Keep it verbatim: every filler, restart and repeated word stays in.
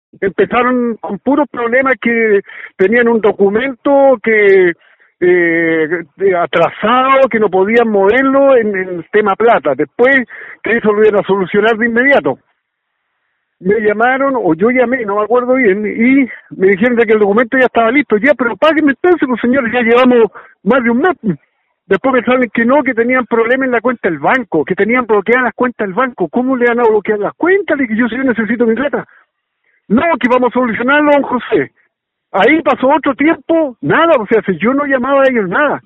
Empezaron con puros problemas que tenían un documento que eh, atrasado, que no podían moverlo en el tema plata. Después que eso lo iban a solucionar de inmediato. Me llamaron, o yo llamé, no me acuerdo bien, y me dijeron de que el documento ya estaba listo. Ya, pero páguenme entonces, pues señores, ya llevamos más de un mes. Después me saben que no, que tenían problemas en la cuenta del banco, que tenían bloqueadas las cuentas del banco. ¿Cómo le van a bloquear las cuentas? De que yo sí necesito mi plata. No, que vamos a solucionarlo, don José. Ahí pasó otro tiempo, nada, o sea, si yo no llamaba a ellos, nada.